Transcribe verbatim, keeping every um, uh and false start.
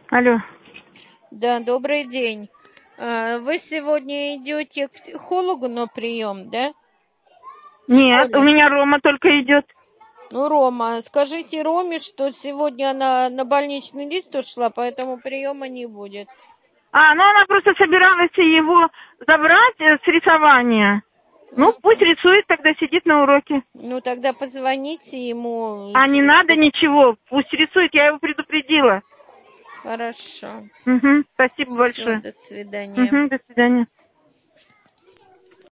Алло. Да, добрый день. А, Вы сегодня идете к психологу на прием, да? В Нет, у школе? меня Рома только идет. Ну, Рома, скажите Роме, что сегодня она на больничный лист ушла, поэтому приема не будет. А, ну она просто собиралась его забрать э, с рисования. Ну, пусть Мгм. рисует, тогда сидит на уроке. Ну, тогда позвоните ему. А не с- надо что- ничего, пусть рисует, я его предупредила. Хорошо. Угу, спасибо Все, большое. до свидания. Угу, до свидания.